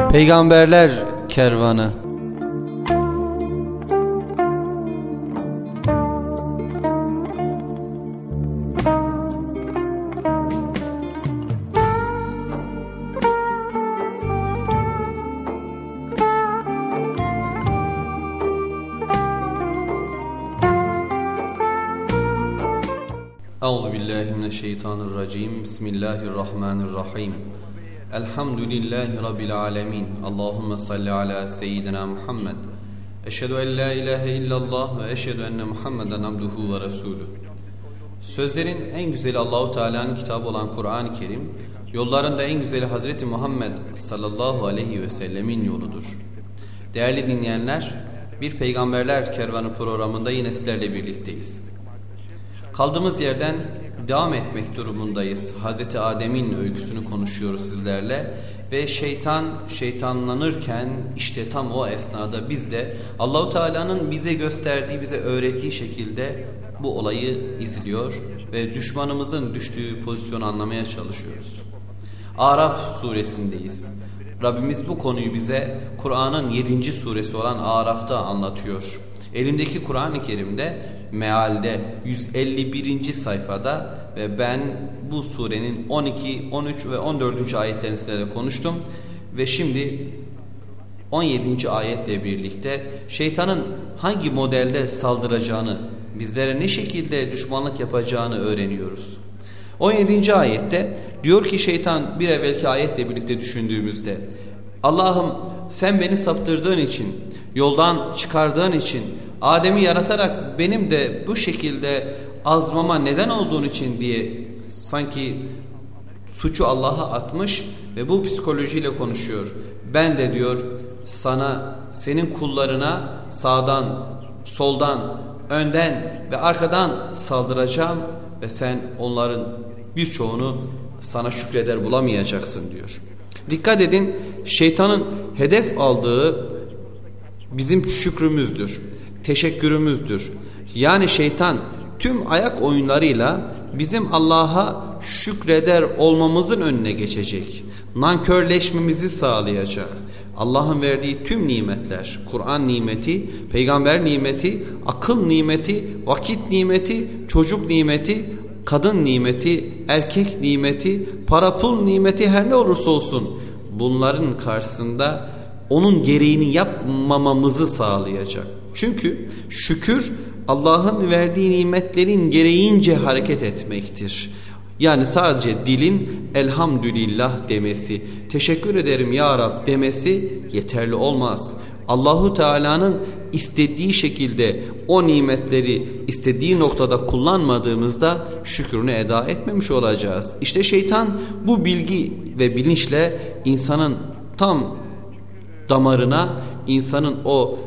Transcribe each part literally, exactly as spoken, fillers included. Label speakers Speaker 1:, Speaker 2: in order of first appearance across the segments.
Speaker 1: Peygamberler Kervanı. Euzubillahimineşşeytanirracim. Bismillahirrahmanirrahim. Elhamdülillahi Rabbil alemin. Allahümme salli ala seyyidina Muhammed. Eşhedü en la ilahe illallah ve eşhedü enne Muhammeden abduhu ve resulü. Sözlerin en güzeli Allahu Teala'nın kitabı olan Kur'an-ı Kerim, yollarında en güzeli Hazreti Muhammed sallallahu aleyhi ve sellemin yoludur. Değerli dinleyenler, bir Peygamberler Kervanı programında yine sizlerle birlikteyiz. Kaldığımız yerden devam etmek durumundayız. Hazreti Adem'in öyküsünü konuşuyoruz sizlerle ve şeytan şeytanlanırken işte tam o esnada biz de Allahu Teala'nın bize gösterdiği, bize öğrettiği şekilde bu olayı izliyor ve düşmanımızın düştüğü pozisyonu anlamaya çalışıyoruz. Araf suresindeyiz. Rabbimiz bu konuyu bize Kur'an'ın yedinci suresi olan Araf'ta anlatıyor. Elimdeki Kur'an-ı Kerim'de mealde yüz elli birinci sayfada ve ben bu surenin on iki, on üç ve on dördüncü ayetlerini sizlerle konuştum ve şimdi on yedinci ayetle birlikte şeytanın hangi modelde saldıracağını, bizlere ne şekilde düşmanlık yapacağını öğreniyoruz. on yedinci ayette diyor ki şeytan, bir evvelki ayetle birlikte düşündüğümüzde, Allah'ım sen beni saptırdığın için, yoldan çıkardığın için, Adem'i yaratarak benim de bu şekilde azmama neden olduğun için diye sanki suçu Allah'a atmış ve bu psikolojiyle konuşuyor. Ben de diyor sana, senin kullarına sağdan, soldan, önden ve arkadan saldıracağım ve sen onların birçoğunu sana şükreder bulamayacaksın diyor. Dikkat edin, şeytanın hedef aldığı bizim şükrümüzdür, teşekkürümüzdür. Yani şeytan tüm ayak oyunlarıyla bizim Allah'a şükreder olmamızın önüne geçecek. Nankörleşmemizi sağlayacak. Allah'ın verdiği tüm nimetler, Kur'an nimeti, peygamber nimeti, akıl nimeti, vakit nimeti, çocuk nimeti, kadın nimeti, erkek nimeti, para pul nimeti, her ne olursa olsun bunların karşısında onun gereğini yapmamamızı sağlayacak. Çünkü şükür Allah'ın verdiği nimetlerin gereğince hareket etmektir. Yani sadece dilin elhamdülillah demesi, teşekkür ederim ya Rab demesi yeterli olmaz. Allahu Teala'nın istediği şekilde o nimetleri istediği noktada kullanmadığımızda şükrünü eda etmemiş olacağız. İşte şeytan bu bilgi ve bilinçle insanın tam damarına, insanın o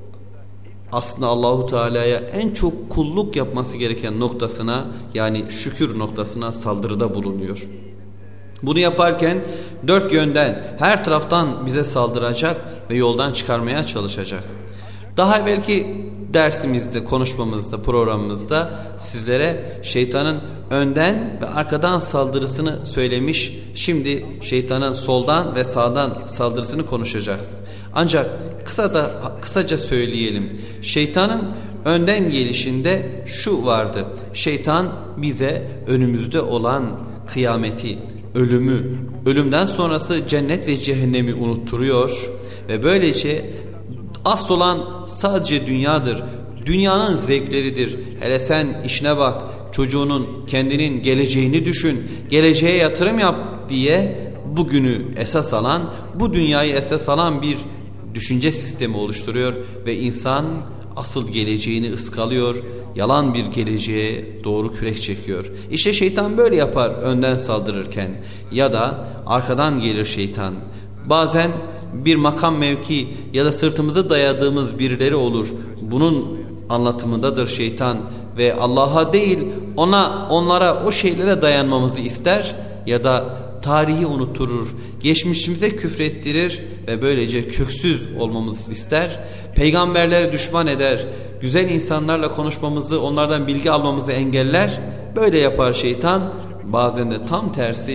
Speaker 1: aslında Allahu Teala'ya en çok kulluk yapması gereken noktasına, yani şükür noktasına saldırıda bulunuyor. Bunu yaparken dört yönden, her taraftan bize saldıracak ve yoldan çıkarmaya çalışacak. Daha evvelki dersimizde, konuşmamızda, programımızda sizlere şeytanın önden ve arkadan saldırısını söylemiş. Şimdi şeytanın soldan ve sağdan saldırısını konuşacağız. Ancak kısa da kısaca söyleyelim. Şeytanın önden gelişinde şu vardı. Şeytan bize önümüzde olan kıyameti, ölümü, ölümden sonrası cennet ve cehennemi unutturuyor ve böylece asıl olan sadece dünyadır. Dünyanın zevkleridir. Hele sen işine bak, çocuğunun, kendinin geleceğini düşün, geleceğe yatırım yap diye bugünü esas alan, bu dünyayı esas alan bir düşünce sistemi oluşturuyor ve insan asıl geleceğini ıskalıyor, yalan bir geleceğe doğru kürek çekiyor. İşte şeytan böyle yapar önden saldırırken, ya da arkadan gelir şeytan. Bazen bir makam mevki ya da sırtımızı dayadığımız birileri olur. Bunun anlatımındadır şeytan ve Allah'a değil ona, onlara, o şeylere dayanmamızı ister ya da tarihi unutturur, geçmişimize küfrettirir ve böylece köksüz olmamızı ister. Peygamberlere düşman eder, güzel insanlarla konuşmamızı, onlardan bilgi almamızı engeller. Böyle yapar şeytan. Bazen de tam tersi,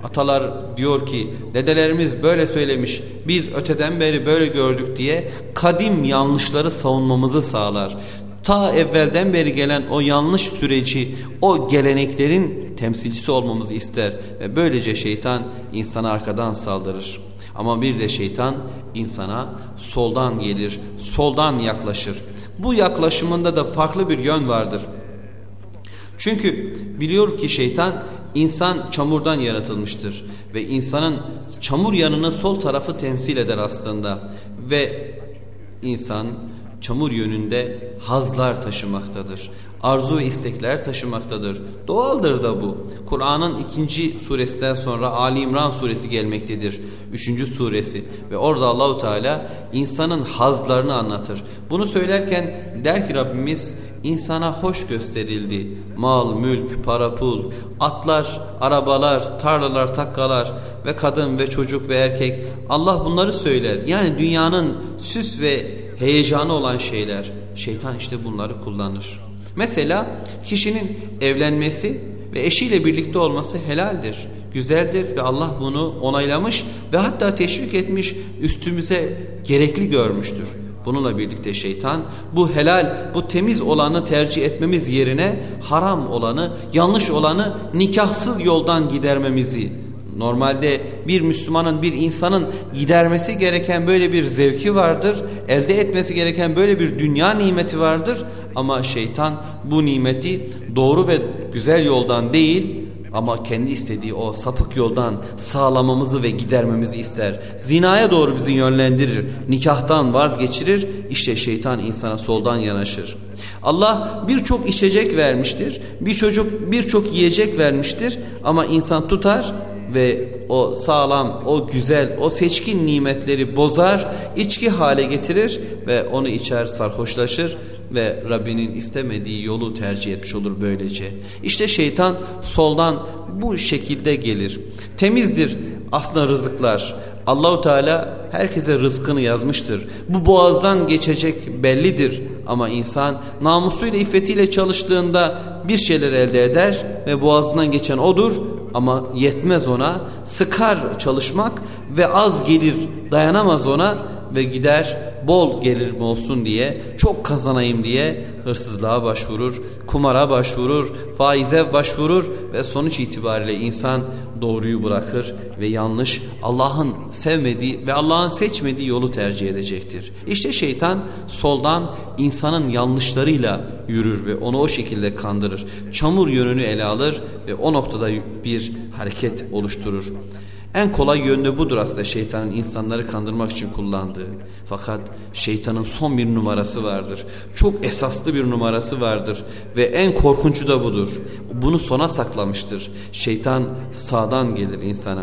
Speaker 1: Atalar diyor ki dedelerimiz böyle söylemiş, biz öteden beri böyle gördük diye kadim yanlışları savunmamızı sağlar. Ta evvelden beri gelen o yanlış süreci, o geleneklerin temsilcisi olmamızı ister ve böylece şeytan insana arkadan saldırır. Ama bir de şeytan insana soldan gelir, soldan yaklaşır. Bu yaklaşımında da farklı bir yön vardır. Çünkü biliyor ki şeytan insan çamurdan yaratılmıştır ve insanın çamur yanını sol tarafı temsil eder aslında ve insan çamur yönünde hazlar taşımaktadır. Arzu ve istekler taşımaktadır. Doğaldır da bu. Kur'an'ın ikinci suresinden sonra Ali İmran suresi gelmektedir. Üçüncü suresi ve orada Allahu Teala insanın hazlarını anlatır. Bunu söylerken der ki Rabbimiz insana hoş gösterildi. Mal, mülk, para, pul, atlar, arabalar, tarlalar, takkalar ve kadın ve çocuk ve erkek. Allah bunları söyler. Yani dünyanın süs ve heyecanı olan şeyler. Şeytan işte bunları kullanır. Mesela kişinin evlenmesi ve eşiyle birlikte olması helaldir, güzeldir ve Allah bunu onaylamış ve hatta teşvik etmiş, üstümüze gerekli görmüştür. Bununla birlikte şeytan bu helal, bu temiz olanı tercih etmemiz yerine haram olanı, yanlış olanı nikahsız yoldan gidermemizi, normalde bir Müslümanın, bir insanın gidermesi gereken böyle bir zevki vardır, elde etmesi gereken böyle bir dünya nimeti vardır ama şeytan bu nimeti doğru ve güzel yoldan değil ama kendi istediği o sapık yoldan sağlamamızı ve gidermemizi ister. Zinaya doğru bizi yönlendirir, nikahtan vazgeçirir. İşte şeytan insana soldan yanaşır. Allah birçok içecek vermiştir, bir çocuk birçok yiyecek vermiştir ama insan tutar ve o sağlam, o güzel, o seçkin nimetleri bozar, içki hale getirir ve onu içer, sarhoşlaşır ve Rabbinin istemediği yolu tercih etmiş olur böylece. İşte şeytan soldan bu şekilde gelir. Temizdir aslında rızıklar. Allahu Teala herkese rızkını yazmıştır. Bu boğazdan geçecek bellidir ama insan namusuyla, iffetiyle çalıştığında bir şeyler elde eder ve boğazından geçen odur ama yetmez ona. Sıkar çalışmak ve az gelir dayanamaz ona ve gider bol gelirim olsun diye, çok kazanayım diye hırsızlığa başvurur, kumara başvurur, faize başvurur ve sonuç itibariyle insan doğruyu bırakır ve yanlış, Allah'ın sevmediği ve Allah'ın seçmediği yolu tercih edecektir. İşte şeytan soldan insanın yanlışlarıyla yürür ve onu o şekilde kandırır. Çamur yönünü ele alır ve o noktada bir hareket oluşturur. En kolay yönde budur aslında şeytanın insanları kandırmak için kullandığı. Fakat şeytanın son bir numarası vardır. Çok esaslı bir numarası vardır ve en korkuncu da budur. Bunu sona saklamıştır. Şeytan sağdan gelir insana.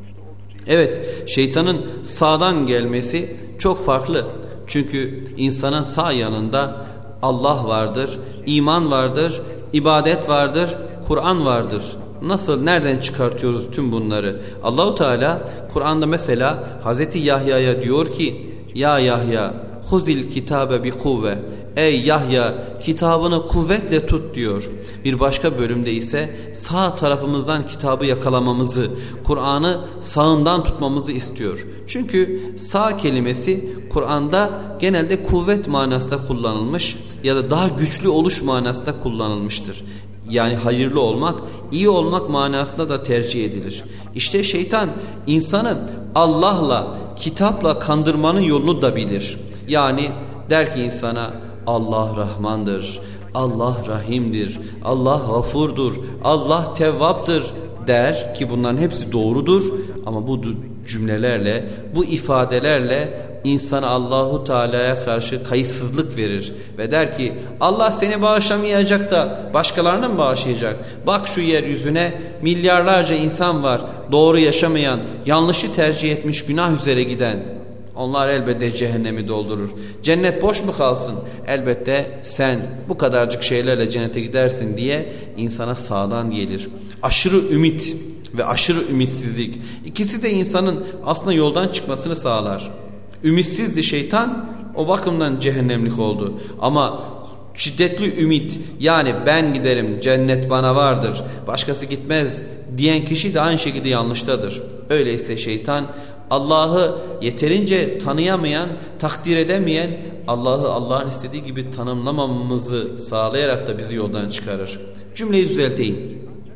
Speaker 1: Evet, şeytanın sağdan gelmesi çok farklı. Çünkü insanın sağ yanında Allah vardır, iman vardır, ibadet vardır, Kur'an vardır. Nasıl, nereden çıkartıyoruz tüm bunları? Allahu Teala Kur'an'da mesela Hazreti Yahya'ya diyor ki: "Ya Yahya, huzil kitabe bi kuvve." Ey Yahya, kitabını kuvvetle tut diyor. Bir başka bölümde ise sağ tarafımızdan kitabı yakalamamızı, Kur'an'ı sağından tutmamızı istiyor. Çünkü sağ kelimesi Kur'an'da genelde kuvvet manasında kullanılmış ya da daha güçlü oluş manasında kullanılmıştır. Yani hayırlı olmak, iyi olmak manasında da tercih edilir. İşte şeytan insanı Allah'la, kitapla kandırmanın yolunu da bilir. Yani der ki insana Allah Rahmandır, Allah Rahim'dir, Allah Gafur'dur, Allah Tevvap'tır der ki bunların hepsi doğrudur. Ama bu cümlelerle, bu ifadelerle insana Allahu Teala'ya karşı kayıtsızlık verir ve der ki Allah seni bağışlamayacak da başkalarına mı bağışlayacak? Bak şu yeryüzüne milyarlarca insan var, doğru yaşamayan, yanlışı tercih etmiş, günah üzere giden. Onlar elbette cehennemi doldurur. Cennet boş mu kalsın? Elbette sen bu kadarcık şeylerle cennete gidersin diye insana sağdan gelir. Aşırı ümit ve aşırı ümitsizlik, İkisi de insanın aslında yoldan çıkmasını sağlar. Ümitsizdi şeytan, o bakımdan cehennemlik oldu. Ama şiddetli ümit, yani ben giderim, cennet bana vardır, başkası gitmez diyen kişi de aynı şekilde yanlıştadır. Öyleyse şeytan Allah'ı yeterince tanıyamayan, takdir edemeyen, Allah'ı Allah'ın istediği gibi tanımlamamızı sağlayarak da bizi yoldan çıkarır. Cümleyi düzelteyim.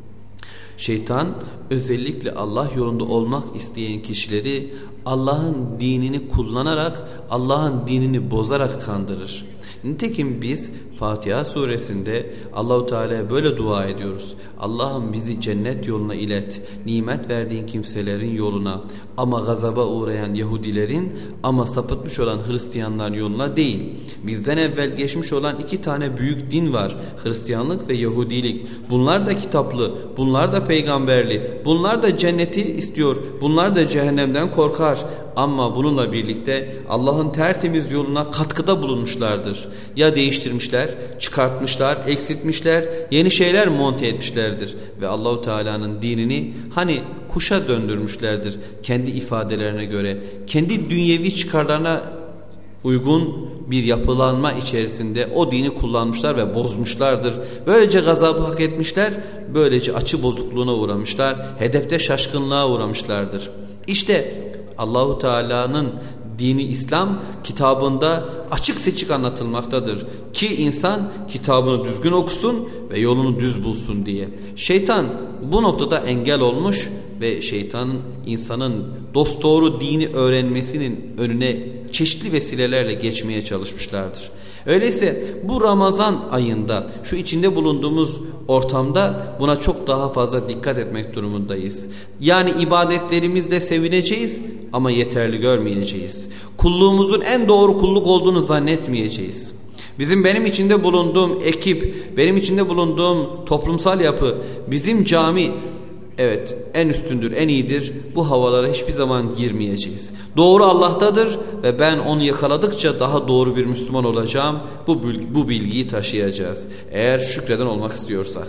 Speaker 1: Şeytan özellikle Allah yolunda olmak isteyen kişileri Allah'ın dinini kullanarak, Allah'ın dinini bozarak kandırır. Nitekim biz Fatiha suresinde Allahu Teala'ya böyle dua ediyoruz. Allah'ım bizi cennet yoluna ilet, nimet verdiğin kimselerin yoluna, ama gazaba uğrayan Yahudilerin, ama sapıtmış olan Hristiyanların yoluna değil. Bizden evvel geçmiş olan iki tane büyük din var, Hristiyanlık ve Yahudilik. Bunlar da kitaplı, bunlar da peygamberli, bunlar da cenneti istiyor, bunlar da cehennemden korkar. Ama bununla birlikte Allah'ın tertemiz yoluna katkıda bulunmuşlardır. Ya değiştirmişler, çıkartmışlar, eksiltmişler, yeni şeyler monte etmişlerdir. Ve Allahu Teala'nın dinini hani kuşa döndürmüşlerdir kendi ifadelerine göre. Kendi dünyevi çıkarlarına uygun bir yapılanma içerisinde o dini kullanmışlar ve bozmuşlardır. Böylece gazabı hak etmişler, böylece açı bozukluğuna uğramışlar, hedefte şaşkınlığa uğramışlardır. İşte Allahu Teala'nın dini İslam kitabında açık seçik anlatılmaktadır ki insan kitabını düzgün okusun ve yolunu düz bulsun diye. Şeytan bu noktada engel olmuş ve şeytanın insanın dosdoğru dini öğrenmesinin önüne çeşitli vesilelerle geçmeye çalışmışlardır. Öyleyse bu Ramazan ayında, şu içinde bulunduğumuz ortamda buna çok daha fazla dikkat etmek durumundayız. Yani ibadetlerimizde sevineceğiz ama yeterli görmeyeceğiz. Kulluğumuzun en doğru kulluk olduğunu zannetmeyeceğiz. Bizim benim içinde bulunduğum ekip, benim içinde bulunduğum toplumsal yapı, bizim cami, evet en üstündür, en iyidir. Bu havalara hiçbir zaman girmeyeceğiz. Doğru Allah'tadır ve ben onu yakaladıkça daha doğru bir Müslüman olacağım. Bu, bu bilgiyi taşıyacağız eğer şükreden olmak istiyorsak.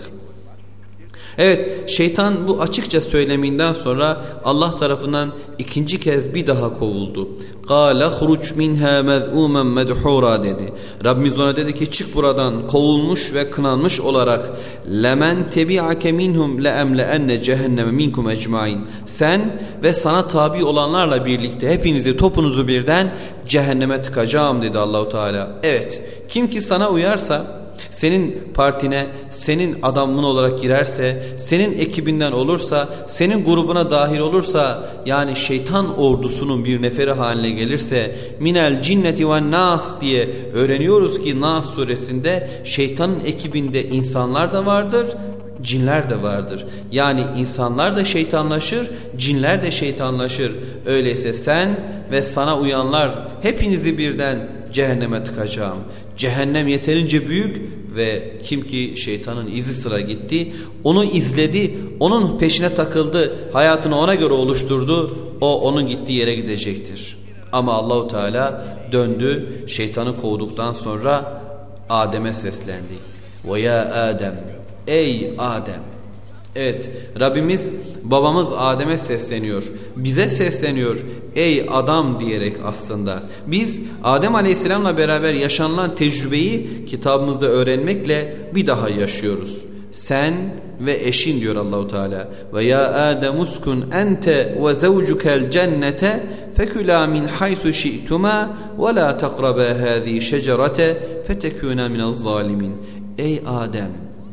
Speaker 1: Evet, şeytan bu açıkça söyleminden sonra Allah tarafından ikinci kez bir daha kovuldu. قَالَ خُرُجْ مِنْهَا مَذْعُومًا مَدْحُورًا dedi. Rabbimiz ona dedi ki çık buradan kovulmuş ve kınanmış olarak. لَمَنْ تَبِعَكَ مِنْهُمْ لَأَمْلَأَنَّ جَهَنَّمَ مِنْكُمْ اَجْمَعِينَ Sen ve sana tabi olanlarla birlikte hepinizi, topunuzu birden cehenneme tıkacağım dedi Allahu Teala. Evet, kim ki sana uyarsa, senin partine, senin adamın olarak girerse, senin ekibinden olursa, senin grubuna dahil olursa, yani şeytan ordusunun bir neferi haline gelirse, minel cinneti ve nas diye öğreniyoruz ki Nas suresinde şeytanın ekibinde insanlar da vardır, cinler de vardır. Yani insanlar da şeytanlaşır, cinler de şeytanlaşır. Öyleyse sen ve sana uyanlar hepinizi birden cehenneme tıkacağım. Cehennem yeterince büyük ve kim ki şeytanın izi sıra gitti, onu izledi, onun peşine takıldı, hayatını ona göre oluşturdu, o onun gittiği yere gidecektir. Ama Allahu Teala döndü, şeytanı kovduktan sonra Adem'e seslendi. Ve ya Adem, ey Adem. Evet, Rabbimiz babamız Adem'e sesleniyor, bize sesleniyor, ey adam diyerek aslında. Biz Adem Aleyhisselam'la beraber yaşanılan tecrübeyi kitabımızda öğrenmekle bir daha yaşıyoruz. Sen ve eşin diyor Allahu Teala. Ve ya Adem uskun ente ve zevcukel cennete fekula min haythu şi'tuma ve la taqraba hâzihi şecerete fetekûna minez zalimin. Ey Adem,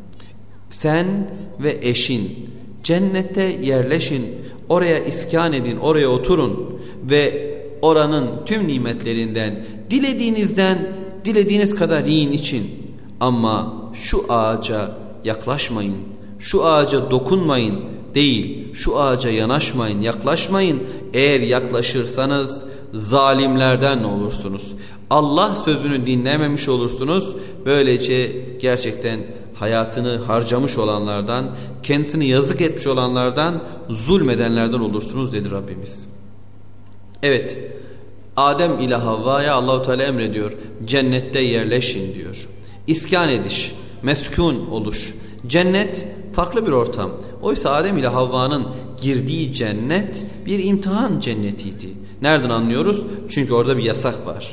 Speaker 1: sen ve eşin cennette yerleşin, oraya iskan edin, oraya oturun ve oranın tüm nimetlerinden dilediğinizden dilediğiniz kadar yiyin için. Ama şu ağaca yaklaşmayın, şu ağaca dokunmayın değil, şu ağaca yanaşmayın, yaklaşmayın. Eğer yaklaşırsanız zalimlerden olursunuz. Allah sözünü dinlememiş olursunuz. Böylece gerçekten hayatını harcamış olanlardan, kendisini yazık etmiş olanlardan, zulmedenlerden olursunuz dedi Rabbimiz. Evet, Adem ile Havva'ya Allahu Teala emrediyor, cennette yerleşin diyor. İskan ediş, meskun oluş. Cennet farklı bir ortam. Oysa Adem ile Havva'nın girdiği cennet bir imtihan cennetiydi. Nereden anlıyoruz? Çünkü orada bir yasak var.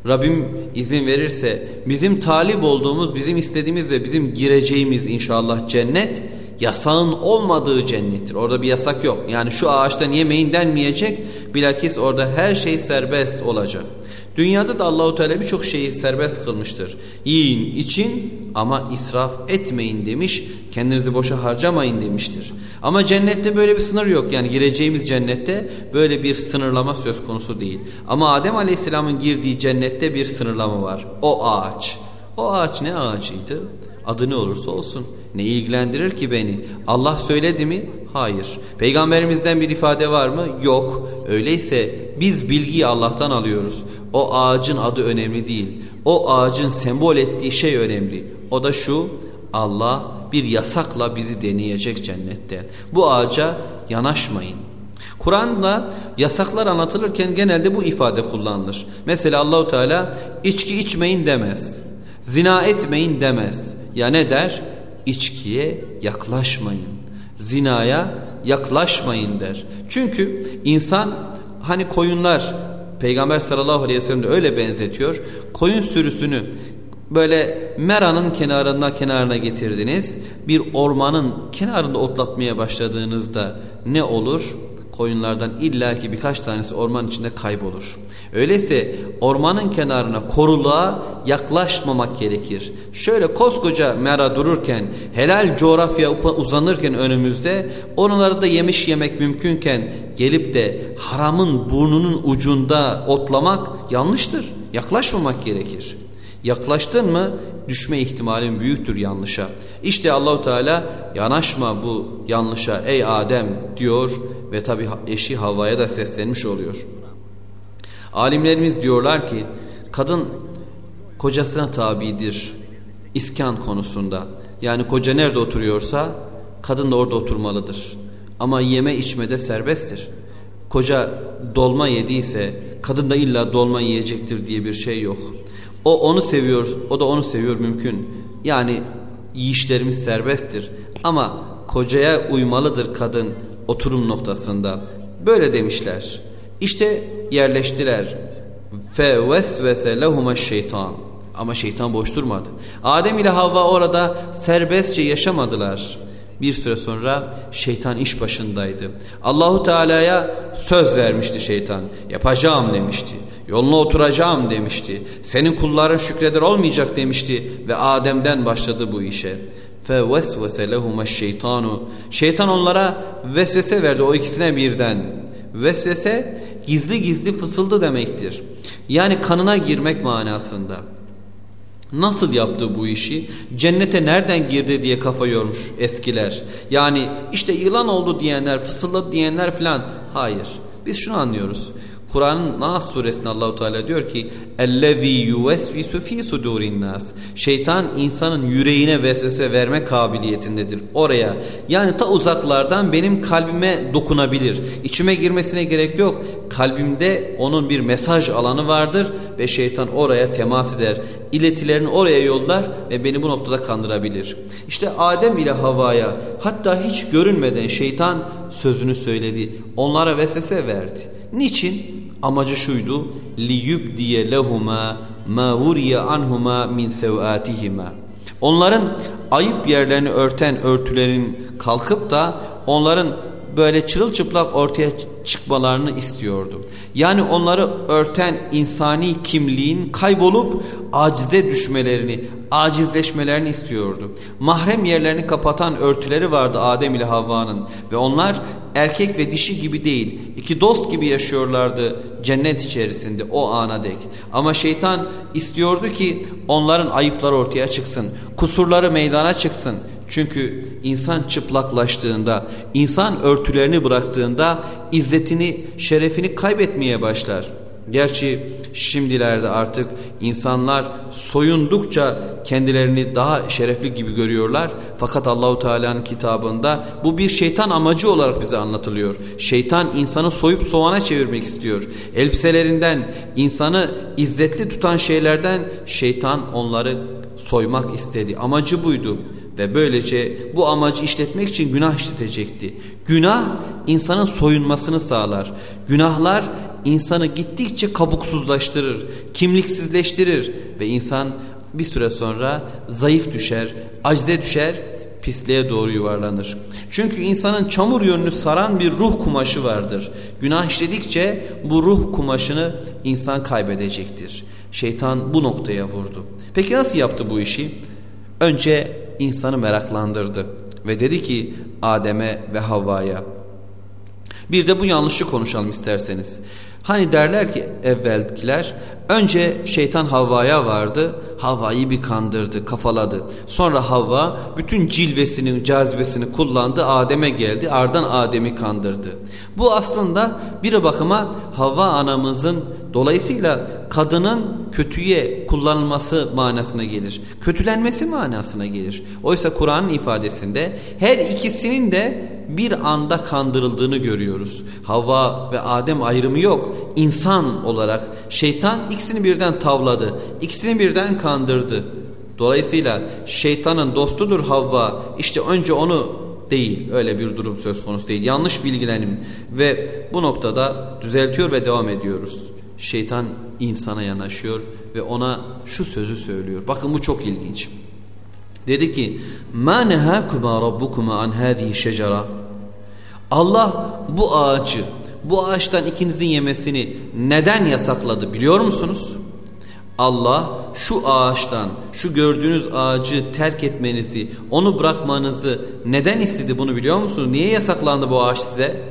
Speaker 1: Rabbim izin verirse bizim talip olduğumuz, bizim istediğimiz ve bizim gireceğimiz inşallah cennet yasağın olmadığı cennettir. Orada bir yasak yok. Yani şu ağaçtan yemeyin denmeyecek. Bilakis orada her şey serbest olacak. Dünyada da Allahu Teala birçok şeyi serbest kılmıştır. Yiyin, için ama israf etmeyin demiş. Kendinizi boşa harcamayın demiştir. Ama cennette böyle bir sınır yok. Yani gireceğimiz cennette böyle bir sınırlama söz konusu değil. Ama Adem Aleyhisselam'ın girdiği cennette bir sınırlama var. O ağaç. O ağaç ne ağacıydı? Adı ne olursa olsun. Ne ilgilendirir ki beni? Allah söyledi mi? Hayır. Peygamberimizden bir ifade var mı? Yok. Öyleyse biz bilgiyi Allah'tan alıyoruz. O ağacın adı önemli değil. O ağacın sembol ettiği şey önemli. O da şu: Allah bir yasakla bizi deneyecek cennette. Bu ağaca yanaşmayın. Kur'an'da yasaklar anlatılırken genelde bu ifade kullanılır. Mesela Allahu Teala içki içmeyin demez. Zina etmeyin demez. Ya ne der? İçkiye yaklaşmayın. Zinaya yaklaşmayın der. Çünkü insan, hani koyunlar, Peygamber sallallahu aleyhi ve sellem de öyle benzetiyor. Koyun sürüsünü böyle meranın kenarına kenarına getirdiniz. Bir ormanın kenarında otlatmaya başladığınızda ne olur? Koyunlardan illaki birkaç tanesi orman içinde kaybolur. Öyleyse ormanın kenarına, koruluğa yaklaşmamak gerekir. Şöyle koskoca mera dururken, helal coğrafya uzanırken önümüzde, onları da yemiş yemek mümkünken gelip de haramın burnunun ucunda otlamak yanlıştır. Yaklaşmamak gerekir. Yaklaştın mı düşme ihtimalin büyüktür yanlışa. İşte Allahu Teala yanaşma bu yanlışa ey Adem diyor ve tabi eşi Havva'ya da seslenmiş oluyor. Alimlerimiz diyorlar ki kadın kocasına tabidir iskan konusunda. Yani koca nerede oturuyorsa kadın da orada oturmalıdır. Ama yeme içmede serbesttir. Koca dolma yediyse kadın da illa dolma yiyecektir diye bir şey yok. O onu seviyor, o da onu seviyor, mümkün. Yani yiyişlerimiz serbesttir. Ama kocaya uymalıdır kadın oturum noktasında. Böyle demişler. İşte yerleştiler. Fe vesvese lehuma şeytan. Ama şeytan boş durmadı. Adem ile Havva orada serbestçe yaşamadılar. Bir süre sonra şeytan iş başındaydı. Allahu Teala'ya söz vermişti şeytan. Yapacağım demişti. Yoluna oturacağım demişti. Senin kulların şükreder olmayacak demişti ve Adem'den başladı bu işe. Fe vesvese lehuma şeytanu. Şeytan onlara vesvese verdi, o ikisine birden. Vesvese gizli gizli fısıldı demektir. Yani kanına girmek manasında. Nasıl yaptı bu işi? Cennete nereden girdi diye kafa yormuş eskiler. Yani işte yılan oldu diyenler, fısıldadı diyenler filan. Hayır. Biz şunu anlıyoruz. Kur'an'ın Nas suresinde Allahu Teala diyor ki: "Ellezî yuvesvisu fî sudûrin nâs." Şeytan insanın yüreğine vesvese verme kabiliyetindedir. Oraya, yani ta uzaklardan benim kalbime dokunabilir. İçime girmesine gerek yok. Kalbimde onun bir mesaj alanı vardır ve şeytan oraya temas eder. İletilerini oraya yollar ve beni bu noktada kandırabilir. İşte Adem ile Havva'ya hatta hiç görünmeden şeytan sözünü söyledi. Onlara vesvese verdi. Niçin? Amacı şuydu: liyubdiye lehuma ma vuriya anhuma min sevâtihima. Onların ayıp yerlerini örten örtülerin kalkıp da onların böyle çırılçıplak ortaya çıkmalarını istiyordu. Yani onları örten insani kimliğin kaybolup acize düşmelerini, acizleşmelerini istiyordu. Mahrem yerlerini kapatan örtüleri vardı Adem ile Havva'nın ve onlar erkek ve dişi gibi değil, iki dost gibi yaşıyorlardı cennet içerisinde o ana dek. Ama şeytan istiyordu ki onların ayıpları ortaya çıksın, kusurları meydana çıksın. Çünkü insan çıplaklaştığında, insan örtülerini bıraktığında izzetini, şerefini kaybetmeye başlar. Gerçi şimdilerde artık insanlar soyundukça kendilerini daha şerefli gibi görüyorlar. Fakat Allahu Teala'nın kitabında bu bir şeytan amacı olarak bize anlatılıyor. Şeytan insanı soyup soğana çevirmek istiyor. Elbiselerinden, insanı izzetli tutan şeylerden şeytan onları soymak istedi. Amacı buydu. Ve böylece bu amacı işletmek için günah işletecekti. Günah insanın soyunmasını sağlar. Günahlar insanı gittikçe kabuksuzlaştırır, kimliksizleştirir ve insan bir süre sonra zayıf düşer, acize düşer, pisliğe doğru yuvarlanır. Çünkü insanın çamur yönünü saran bir ruh kumaşı vardır. Günah işledikçe bu ruh kumaşını insan kaybedecektir. Şeytan bu noktaya vurdu. Peki nasıl yaptı bu işi? Önce insanı meraklandırdı ve dedi ki Adem'e ve Havva'ya. Bir de bu yanlışı konuşalım isterseniz. Hani derler ki evvelkiler, önce şeytan Havva'ya vardı, Havva'yı bir kandırdı, kafaladı. Sonra Havva bütün cilvesinin, cazibesini kullandı, Adem'e geldi, ardından Adem'i kandırdı. Bu aslında bir bakıma Havva anamızın, dolayısıyla kadının kötüye kullanılması manasına gelir. Kötülenmesi manasına gelir. Oysa Kur'an'ın ifadesinde her ikisinin de bir anda kandırıldığını görüyoruz. Havva ve Adem ayrımı yok. İnsan olarak şeytan ikisini birden tavladı. İkisini birden kandırdı. Dolayısıyla şeytanın dostudur Havva. İşte önce onu değil, öyle bir durum söz konusu değil. Yanlış bilgilenim ve bu noktada düzeltiyor ve devam ediyoruz. Şeytan insana yanaşıyor ve ona şu sözü söylüyor. Bakın bu çok ilginç. Dedi ki: "Ma nehâkuma rabbukuma an hâzihi şecera." Allah bu ağacı, bu ağaçtan ikinizin yemesini neden yasakladı biliyor musunuz? Allah şu ağaçtan, şu gördüğünüz ağacı terk etmenizi, onu bırakmanızı neden istedi, bunu biliyor musunuz? Niye yasaklandı bu ağaç size?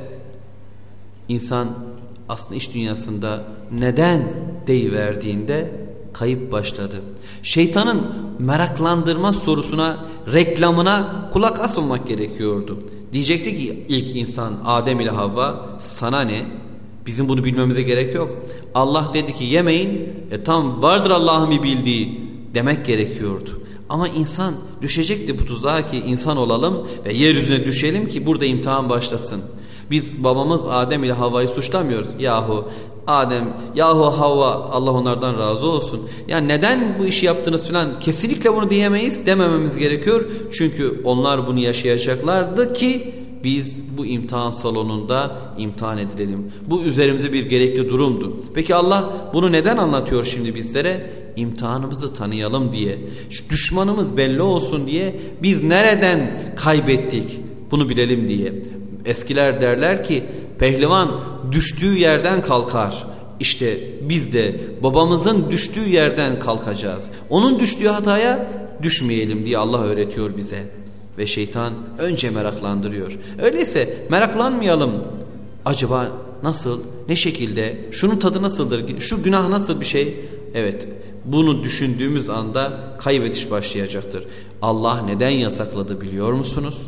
Speaker 1: İnsan aslında iç dünyasında neden deyiverdiğinde kayıp başladı. Şeytanın meraklandırma sorusuna, reklamına kulak asılmak gerekiyordu. Diyecekti ki ilk insan Adem ile Havva, sana ne? Bizim bunu bilmemize gerek yok. Allah dedi ki yemeyin, e tam vardır Allah'ın bir bildiği demek gerekiyordu. Ama insan düşecekti bu tuzağa ki insan olalım ve yeryüzüne düşelim ki burada imtihan başlasın. Biz babamız Adem ile Havva'yı suçlamıyoruz. Yahu Adem, yahu Havva, Allah onlardan razı olsun. Yani neden bu işi yaptınız filan, kesinlikle bunu diyemeyiz, demememiz gerekiyor. Çünkü onlar bunu yaşayacaklardı ki biz bu imtihan salonunda imtihan edilelim. Bu üzerimize bir gerekli durumdu. Peki Allah bunu neden anlatıyor şimdi bizlere? İmtihanımızı tanıyalım diye, şu düşmanımız belli olsun diye, biz nereden kaybettik bunu bilelim diye. Eskiler derler ki pehlivan düştüğü yerden kalkar. İşte biz de babamızın düştüğü yerden kalkacağız. Onun düştüğü hataya düşmeyelim diye Allah öğretiyor bize. Ve şeytan önce meraklandırıyor. Öyleyse meraklanmayalım. Acaba nasıl, ne şekilde, şunun tadı nasıldır, şu günah nasıl bir şey? Evet, bunu düşündüğümüz anda kaybediş başlayacaktır. Allah neden yasakladı biliyor musunuz?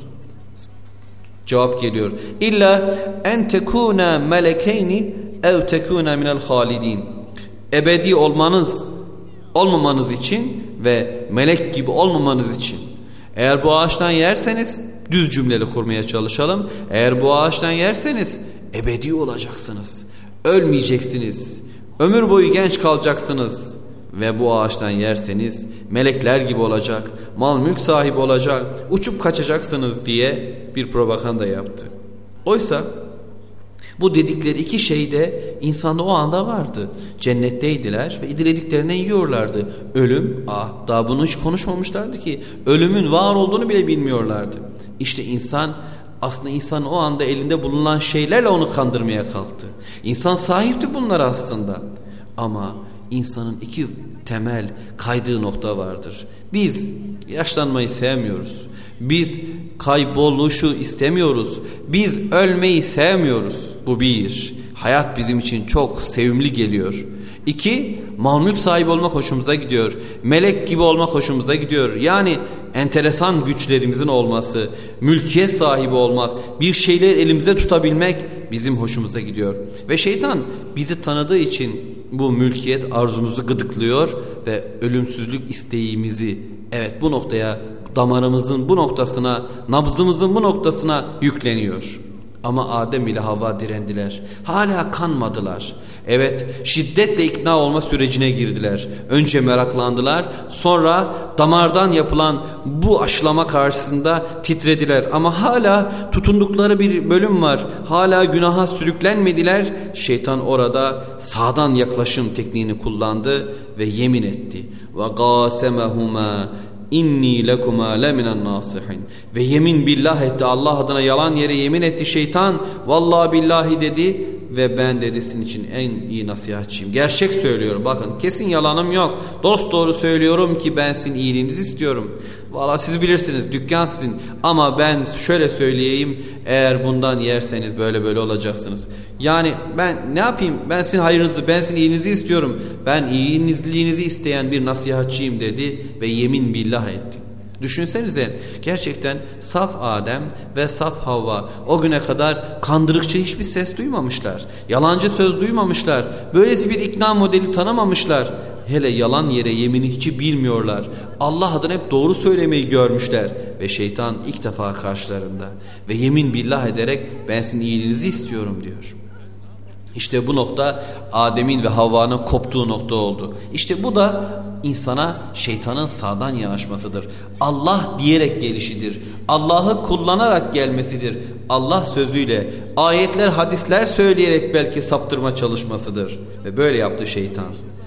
Speaker 1: Cevap geliyor. İlla en tekuna melekeyni ev tekuna minel halidin. Ebedi olmanız, olmamanız için ve melek gibi olmamanız için. Eğer bu ağaçtan yerseniz, düz cümleli kurmaya çalışalım. Eğer bu ağaçtan yerseniz ebedi olacaksınız. Ölmeyeceksiniz. Ömür boyu genç kalacaksınız. Ve bu ağaçtan yerseniz melekler gibi olacak, mal mülk sahibi olacak, uçup kaçacaksınız diye bir propaganda yaptı. Oysa bu dedikleri iki şey de insanda o anda vardı. Cennetteydiler ve dilediklerini yiyorlardı. Ölüm, ah daha bunu hiç konuşmamışlardı ki. Ölümün var olduğunu bile bilmiyorlardı. İşte insan, aslında insan o anda elinde bulunan şeylerle onu kandırmaya kalktı. İnsan sahipti bunlara aslında. Ama insanın iki temel kaydığı nokta vardır. Biz yaşlanmayı sevmiyoruz. Biz kayboluşu istemiyoruz. Biz ölmeyi sevmiyoruz. Bu bir. Hayat bizim için çok sevimli geliyor. İki, mal mülk sahibi olmak hoşumuza gidiyor. Melek gibi olmak hoşumuza gidiyor. Yani enteresan güçlerimizin olması, mülkiyet sahibi olmak, bir şeyleri elimize tutabilmek bizim hoşumuza gidiyor. Ve şeytan bizi tanıdığı için bu mülkiyet arzumuzu gıdıklıyor ve ölümsüzlük isteğimizi, evet bu noktaya, damarımızın bu noktasına, nabzımızın bu noktasına yükleniyor. Ama Adem ile Havva direndiler. Hala kanmadılar. Evet, şiddetle ikna olma sürecine girdiler. Önce meraklandılar, sonra damardan yapılan bu aşılama karşısında titrediler. Ama hala tutundukları bir bölüm var. Hala günaha sürüklenmediler. Şeytan orada sağdan yaklaşım tekniğini kullandı ve yemin etti. وَقَاسَمَهُمَا İnni lekuma leminen nasihin. Ve yemin billah etti. Allah adına yalan yere yemin etti şeytan. Vallahi billahi dedi ve ben dedi sizin için en iyi nasihatçıyım. Gerçek söylüyorum. Bakın kesin yalanım yok. Dost doğru söylüyorum ki ben sizin iyiliğinizi istiyorum. Vallahi siz bilirsiniz, dükkan sizin. Ama ben şöyle söyleyeyim, eğer bundan yerseniz böyle böyle olacaksınız. Yani ben ne yapayım? Ben sizin hayırınızı, ben sizin iyiliğinizi istiyorum. Ben iyiliğinizi isteyen bir nasihatçıyım dedi ve yemin billah etti. Düşünsenize, gerçekten saf Adem ve saf Havva o güne kadar kandırıkçı hiçbir ses duymamışlar. Yalancı söz duymamışlar. Böylesi bir ikna modeli tanımamışlar. Hele yalan yere yemini hiç bilmiyorlar. Allah adına hep doğru söylemeyi görmüşler. Ve şeytan ilk defa karşılarında. Ve yemin billah ederek ben sizin iyiliğinizi istiyorum diyor. İşte bu nokta Adem'in ve Havva'nın koptuğu nokta oldu. İşte bu da insana şeytanın sağdan yanaşmasıdır. Allah diyerek gelişidir. Allah'ı kullanarak gelmesidir. Allah sözüyle, ayetler, hadisler söyleyerek belki saptırma çalışmasıdır. Ve böyle yaptı şeytan.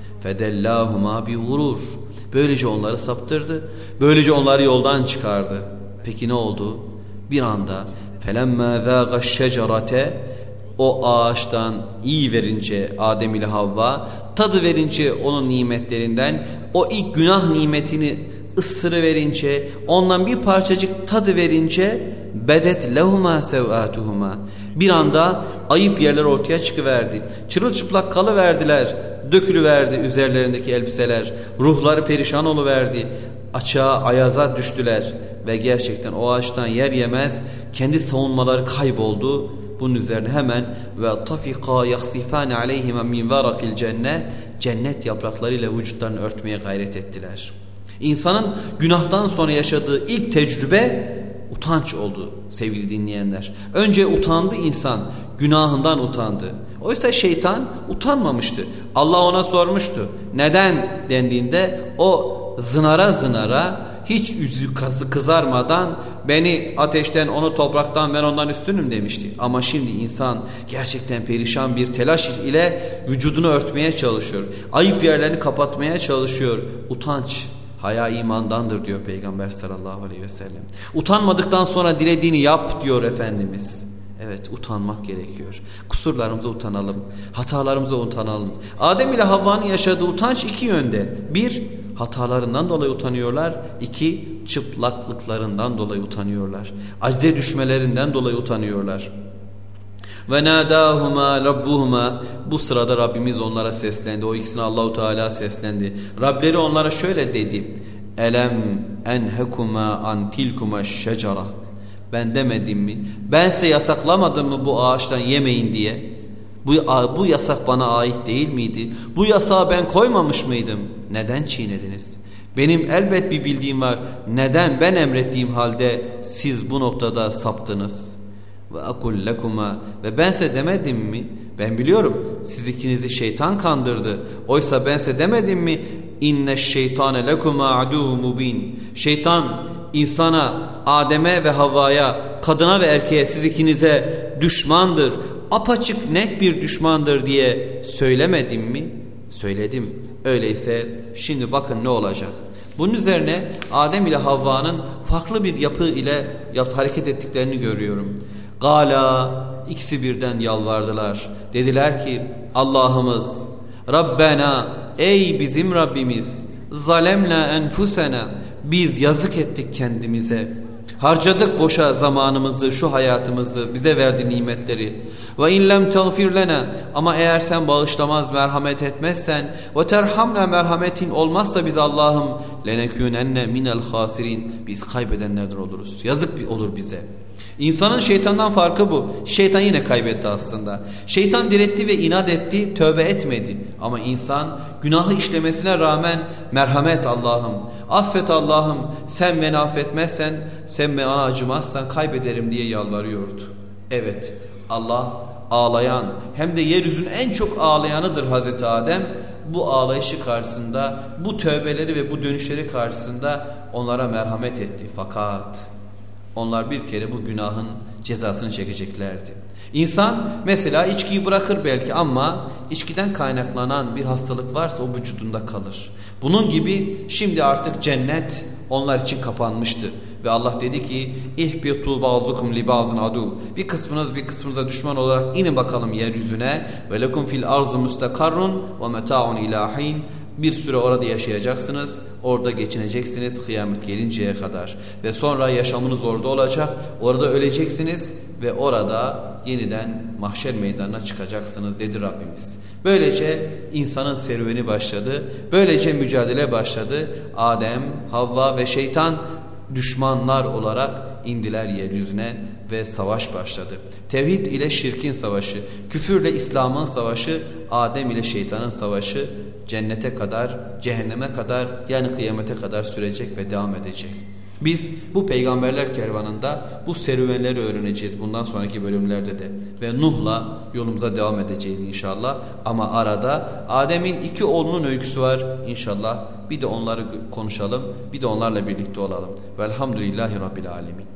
Speaker 1: Fedellahuma bi gurur. Böylece onları saptırdı. Böylece onları yoldan çıkardı. Peki ne oldu? Bir anda felemma zâga şecerate, o ağaçtan iyi verince Adem ile Havva, tadı verince onun nimetlerinden, o ilk günah nimetini ısırı verince, ondan bir parçacık tadı verince, bedet lehuma sevatuhuma, bir anda ayıp yerler ortaya çıkıverdi. Çırılçıplak kalıverdiler, dökülüverdi üzerlerindeki elbiseler, ruhları perişan oluverdi, açığa ayaza düştüler ve gerçekten o ağaçtan yer yemez kendi savunmaları kayboldu. Bunun üzerine hemen ve tafika yaksifan aleyhima min varakil cennet, cennet yapraklarıyla vücutlarını örtmeye gayret ettiler. İnsanın günahtan sonra yaşadığı ilk tecrübe utanç oldu sevgili dinleyenler. Önce utandı insan, günahından utandı. Oysa şeytan utanmamıştı. Allah ona sormuştu. Neden dendiğinde o zınara zınara, hiç yüzü kızarmadan beni ateşten, onu topraktan, ben ondan üstünüm demişti. Ama şimdi insan gerçekten perişan bir telaş ile vücudunu örtmeye çalışıyor. Ayıp yerlerini kapatmaya çalışıyor. Utanç, haya imandandır diyor Peygamber sallallahu aleyhi ve sellem. Utanmadıktan sonra dilediğini yap diyor Efendimiz. Evet, utanmak gerekiyor. Kusurlarımıza utanalım, hatalarımıza utanalım. Adem ile Havva'nın yaşadığı utanç iki yönde. Bir, hatalarından dolayı utanıyorlar. İki, çıplaklıklarından dolayı utanıyorlar. Acize düşmelerinden dolayı utanıyorlar. Ve nadahuma rabbuhuma, bu sırada Rabbimiz onlara seslendi. O ikisine Allahu Teala seslendi. Rableri onlara şöyle dedi. Elem enhekuma an tilkuma şecera. Ben demedim mi? Ben size yasaklamadım mı bu ağaçtan yemeyin diye? Bu, bu yasak bana ait değil miydi? Bu yasağı ben koymamış mıydım? Neden çiğnediniz? Benim elbet bir bildiğim var. Neden ben emrettiğim halde siz bu noktada saptınız? Ve akul lekuma, ve ben size demedim mi? Ben biliyorum siz ikinizi şeytan kandırdı. Oysa ben size demedim mi? İnne şeytane lekuma adu mubin. Şeytan insana, Adem'e ve Havva'ya, kadına ve erkeğe, siz ikinize düşmandır. Apaçık net bir düşmandır diye söylemedim mi? Söyledim. Öyleyse şimdi bakın ne olacak. Bunun üzerine Adem ile Havva'nın farklı bir yapı ile hareket ettiklerini görüyorum. Gala, ikisi birden yalvardılar. Dediler ki Allah'ımız, Rabbena, ey bizim Rabbimiz, zalemna enfusena, biz yazık ettik kendimize. Harcadık boşa zamanımızı, şu hayatımızı, bize verdiği nimetleri. Ve in lem tağfir lena, ama eğer sen bağışlamaz, merhamet etmezsen, ve terhamna, merhametin olmazsa biz Allah'ım, lenekûnenne minel hasirin, biz kaybedenlerden oluruz. Yazık olur bize. İnsanın şeytandan farkı bu. Şeytan yine kaybetti aslında. Şeytan diretti ve inat etti, tövbe etmedi. Ama insan günahı işlemesine rağmen merhamet Allah'ım, affet Allah'ım, sen beni affetmezsen, sen bana acımazsan kaybederim diye yalvarıyordu. Evet, Allah ağlayan, hem de yeryüzünün en çok ağlayanıdır Hazreti Adem. Bu ağlayışı karşısında, bu tövbeleri ve bu dönüşleri karşısında onlara merhamet etti. Fakat onlar bir kere bu günahın cezasını çekeceklerdi. İnsan mesela içkiyi bırakır belki ama içkiden kaynaklanan bir hastalık varsa o vücudunda kalır. Bunun gibi şimdi artık cennet onlar için kapanmıştı. Ve Allah dedi ki İhbitu ba'dukum li ba'zin adu. Bir kısmınız bir kısmınıza düşman olarak inin bakalım yeryüzüne. Ve lekum fil ardı mustakarrun ve meta'un ila hin. Bir süre orada yaşayacaksınız, orada geçineceksiniz kıyamet gelinceye kadar. Ve sonra yaşamınız orada olacak, orada öleceksiniz ve orada yeniden mahşer meydanına çıkacaksınız dedi Rabbimiz. Böylece insanın serüveni başladı, böylece mücadele başladı. Adem, Havva ve şeytan düşmanlar olarak indiler yeryüzüne ve savaş başladı. Tevhid ile şirkin savaşı, küfürle İslam'ın savaşı, Adem ile şeytanın savaşı cennete kadar, cehenneme kadar, yani kıyamete kadar sürecek ve devam edecek. Biz bu peygamberler kervanında bu serüvenleri öğreneceğiz bundan sonraki bölümlerde de. Ve Nuh'la yolumuza devam edeceğiz inşallah. Ama arada Adem'in iki oğlunun öyküsü var inşallah. Bir de onları konuşalım, bir de onlarla birlikte olalım. Velhamdülillahi Rabbil Alemin.